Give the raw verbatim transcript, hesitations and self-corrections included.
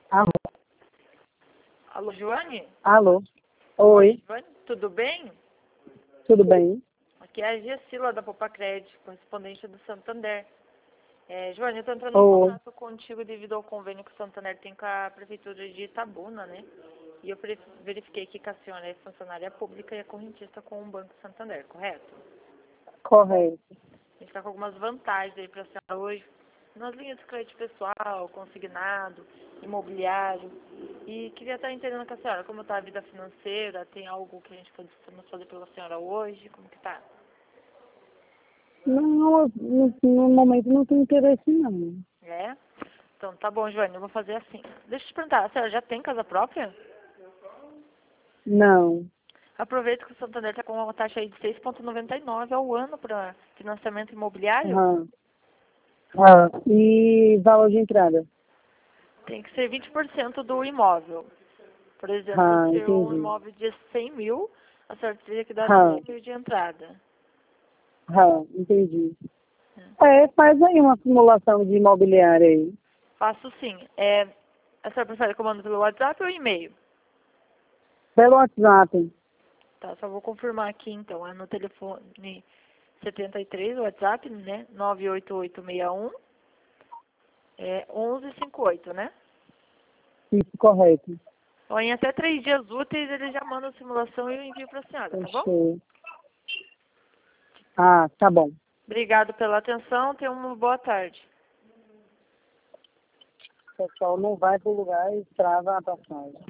Alô? Alô, Joane? Alô? Oi, Joane, tudo bem? tudo bem? Aqui é a Gessila da Popacred, correspondente do Santander. É, Joane, eu estou entrando em Oi. contato contigo devido ao convênio que o Santander tem com a Prefeitura de Itabuna, né? E eu pre- verifiquei que a senhora é funcionária pública e é correntista com o Banco Santander, correto? Correto. A gente está com algumas vantagens aí para a senhora hoje, nas linhas de crédito pessoal, consignado, imobiliário. E queria estar entendendo com a senhora como está a vida financeira, tem algo que a gente pode fazer pela senhora hoje, como que está? Não, eu- no, no momento não tenho interesse não. É? Então tá bom, Joane, eu vou fazer assim. Deixa eu te perguntar, a senhora já tem casa própria? Não. Aproveita que o Santander está com uma taxa aí de seis vírgula noventa e nove ao ano para financiamento imobiliário. Aham. Ah, e valor de entrada? Tem que ser vinte por cento do imóvel. Por exemplo, Ah, se um entendi. imóvel de cem mil, a senhora teria que dar Ah, cem mil de entrada. ah, entendi. É, faz aí uma simulação de imobiliária aí. Faço sim. É, a senhora prefere comando pelo WhatsApp ou e-mail? Pelo WhatsApp. Tá, só vou confirmar aqui então. É no telefone setenta e três, o WhatsApp, né? nove oito oito seis um é onze cinquenta e oito, né? Isso, correto. Então, em até três dias úteis, ele já manda a simulação e eu envio para a senhora, tá bom? Fechou. Ah, tá bom. Obrigado pela atenção, tenha uma boa tarde. O pessoal não vai pro lugar e trava a passagem.